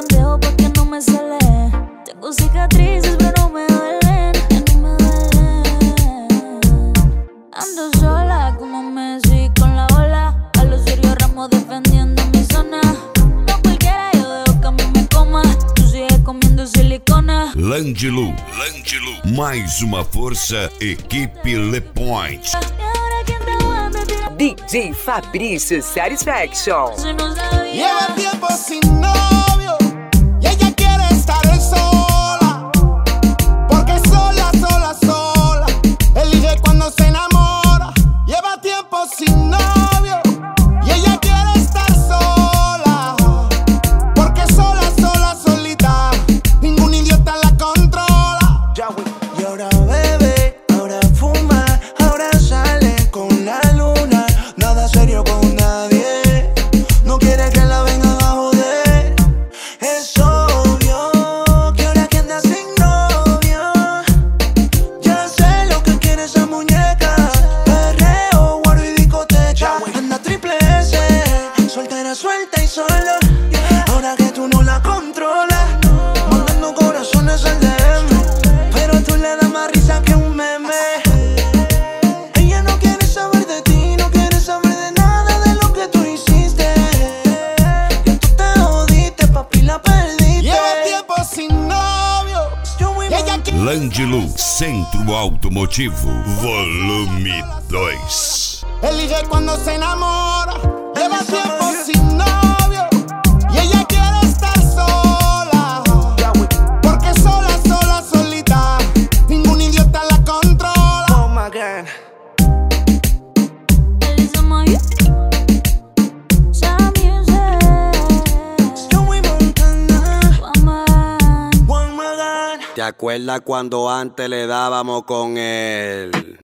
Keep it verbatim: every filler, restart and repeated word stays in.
dejo porque no me sale. Tengo cicatrices pero no me duelen, ya no me duelen. Ando sola como Messi con la bola, a los Sergio Ramos defendiendo mi zona. No cualquiera yo dejo que a mí me coma, tú sigues comiendo silicona. Landilu, Landilu, mais uma força, equipe Le Point. D J Fabrício Satisfaction. Lleva tiempo sin novio y ella quiere estar sola, porque sola, sola, sola elige cuando se enamora. Lleva tiempo sin novio y ella quiere estar sola, porque sola, sola, solita, ningún idiota la controla. Y ahora bebe, ahora fuma, ahora sale con la luna. Nada serio con nadie, no quiere que la vengan a joder. Es obvio que ahora que anda sin novio, ya sé lo que quiere esa muñeca. Perreo, guaro y discoteca. Anda triple S, soltera, suelta y sola. Ahora que tú no la controlas, mandando corazones al D M, pero tú le das más risa que un meme. Ella no quiere saber de ti, no quiere saber de nada de lo que tú hiciste. Ya tú te jodiste, papi, la perdiste. Lleva tiempo sin novio y ella quiere. Landilu, Centro Automotivo, volume dois. Elige cuando se enamora. Lleva tiempo sin novio y ella quiere estar sola, porque sola, sola, solita, ningún idiota la controla. Oh my God. Elisa Maya, Sam Music, Joey Montana, Woman. oh my God. ¿Te acuerdas cuando antes le dábamos con él?